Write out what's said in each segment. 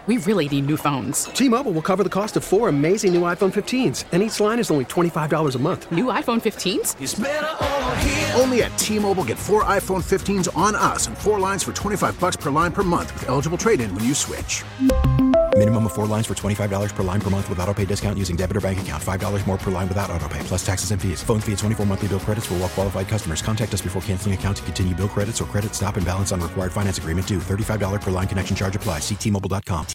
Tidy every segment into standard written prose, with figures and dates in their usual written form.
We really need new phones. T-Mobile will cover the cost of 4 amazing new iPhone 15s, and each line is only $25 a month. New iPhone 15s? It's better over here. Only at T-Mobile, get 4 iPhone 15s on us and 4 lines for $25 per line per month with eligible trade-in when you switch. Minimum of 4 lines for $25 per line per month with autopay discount using debit or bank account. $5 more per line without autopay, plus taxes and fees. Phone fee at 24 monthly bill credits for well-qualified customers. Contact us before canceling account to continue bill credits or credit stop and balance on required finance agreement due. $35 per line connection charge applies. See T-Mobile.com.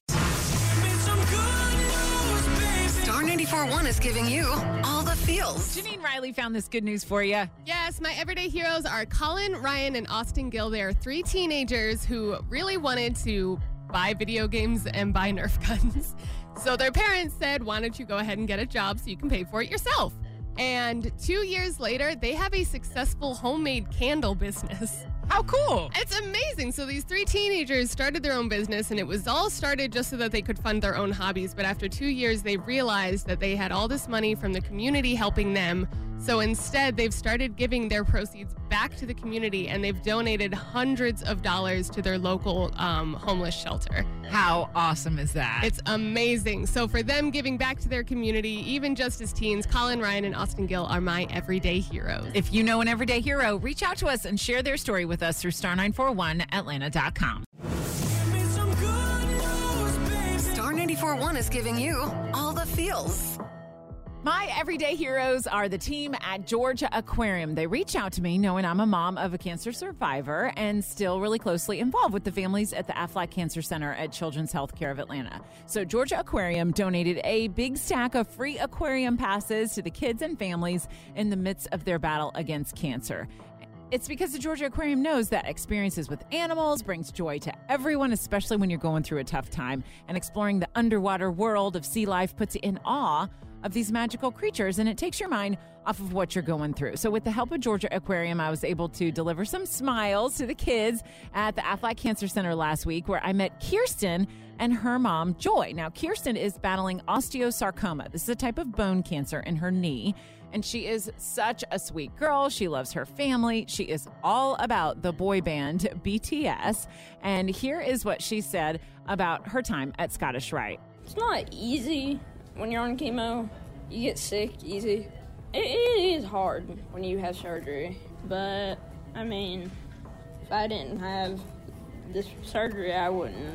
Star 94.1 is giving you all the feels. Janine Riley found this good news for you. Yes, my everyday heroes are Colin, Ryan, and Austin Gill. They are 3 teenagers who really wanted to buy video games and buy Nerf guns. So their parents said, why don't you go ahead and get a job so you can pay for it yourself? And 2 years later, they have a successful homemade candle business. How cool. It's amazing. So these 3 teenagers started their own business, and it was all started just so that they could fund their own hobbies. But after 2 years, they realized that they had all this money from the community helping them. So instead, they've started giving their proceeds back to the community, and they've donated hundreds of dollars to their local homeless shelter. How awesome is that? It's amazing. So for them giving back to their community, even just as teens, Colin, Ryan, and Austin Gill are my everyday heroes. If you know an everyday hero, reach out to us and share their story with us through star941atlanta.com. Star 94.1 is giving you all the feels. My everyday heroes are the team at Georgia Aquarium. They reach out to me knowing I'm a mom of a cancer survivor and still really closely involved with the families at the Aflac Cancer Center at Children's Healthcare of Atlanta. So Georgia Aquarium donated a big stack of free aquarium passes to the kids and families in the midst of their battle against cancer. It's because the Georgia Aquarium knows that experiences with animals brings joy to everyone, especially when you're going through a tough time. And exploring the underwater world of sea life puts you in awe of these magical creatures, and it takes your mind off of what you're going through. So with the help of Georgia Aquarium, I was able to deliver some smiles to the kids at the Aflac Cancer Center last week, where I met Kirsten and her mom, Joy. Now, Kirsten is battling osteosarcoma. This is a type of bone cancer in her knee, and she is such a sweet girl. She loves her family. She is all about the boy band BTS. And here is what she said about her time at Scottish Rite. It's not easy when you're on chemo. You get sick easy. It is hard when you have surgery. But, I mean, if I didn't have this surgery, I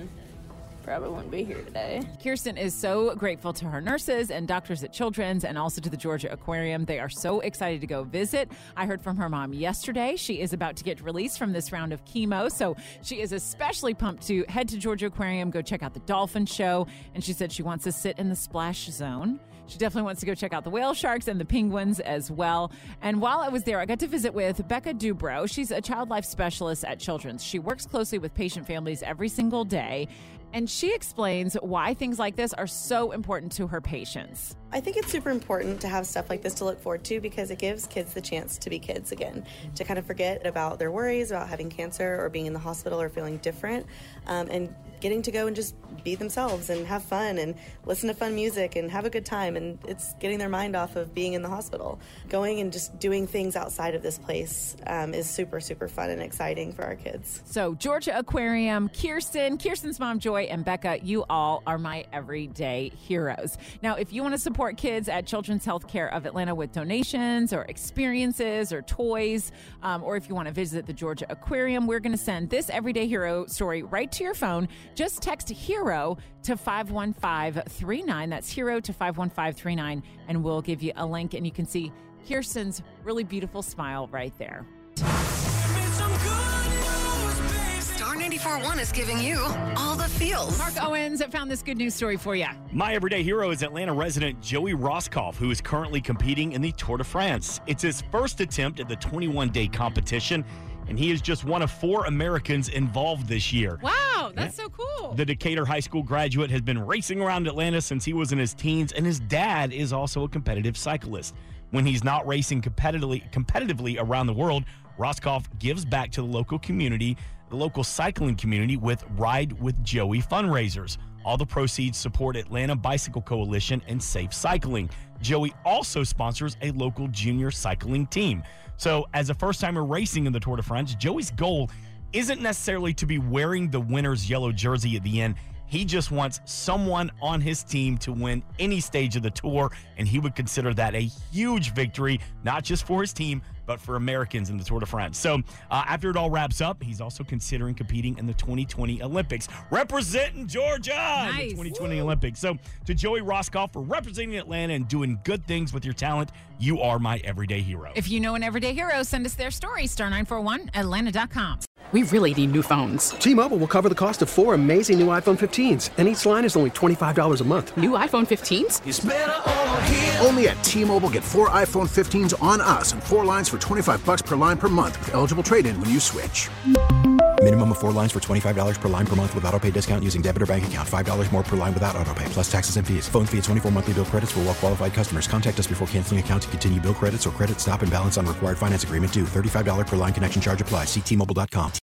probably wouldn't be here today. Kirsten is so grateful to her nurses and doctors at Children's and also to the Georgia Aquarium. They are so excited to go visit. I heard from her mom yesterday. She is about to get released from this round of chemo, so she is especially pumped to head to Georgia Aquarium, go check out the dolphin show, and she said she wants to sit in the splash zone. She definitely wants to go check out the whale sharks and the penguins as well. And while I was there, I got to visit with Becca Dubrow. She's a child life specialist at Children's. She works closely with patient families every single day, and she explains why things like this are so important to her patients. I think it's super important to have stuff like this to look forward to because it gives kids the chance to be kids again, to kind of forget about their worries about having cancer or being in the hospital or feeling different, and getting to go and just be themselves and have fun and listen to fun music and have a good time. And it's getting their mind off of being in the hospital. Going and just doing things outside of this place is super, super fun and exciting for our kids. So Georgia Aquarium, Kirsten's mom, Joy, and Becca, you all are my everyday heroes. Now, if you want to support kids at Children's Healthcare of Atlanta with donations or experiences or toys, or if you want to visit the Georgia Aquarium, we're going to send this everyday hero story right to your phone. Just text HERO to 51539. That's HERO to 51539, and we'll give you a link, and you can see Kirsten's really beautiful smile right there. Star 94.1 is giving you all the feels. Mark Owens found this good news story for you. My everyday hero is Atlanta resident Joey Roscoff, who is currently competing in the Tour de France. It's his first attempt at the 21-day competition, and he is just one of 4 Americans involved this year. Wow, that's so cool. The Decatur High School graduate has been racing around Atlanta since he was in his teens, and his dad is also a competitive cyclist. When he's not racing competitively around the world, Roscoff gives back to the local community, the local cycling community, with Ride with Joey fundraisers. All the proceeds support Atlanta Bicycle Coalition and Safe Cycling. Joey also sponsors a local junior cycling team. So as a first-timer racing in the Tour de France, Joey's goal isn't necessarily to be wearing the winner's yellow jersey at the end. He just wants someone on his team to win any stage of the tour, and he would consider that a huge victory, not just for his team, but for Americans in the Tour de France. So after it all wraps up, he's also considering competing in the 2020 Olympics, representing Georgia in the 2020 Olympics. So to Joey Roscoff for representing Atlanta and doing good things with your talent, you are my everyday hero. If you know an everyday hero, send us their story, star941atlanta.com. We really need new phones. T-Mobile will cover the cost of 4 amazing new iPhone 15s, and each line is only $25 a month. New iPhone 15s? It's better over here. Only at T-Mobile, get 4 iPhone 15s on us and 4 lines for $25 per line per month with eligible trade-in when you switch. Minimum of 4 lines for $25 per line per month with autopay discount using debit or bank account. $5 more per line without autopay, plus taxes and fees. Phone fee at 24 monthly bill credits for well-qualified customers. Contact us before canceling account to continue bill credits or credit stop and balance on required finance agreement due. $35 per line connection charge applies. See T-Mobile.com.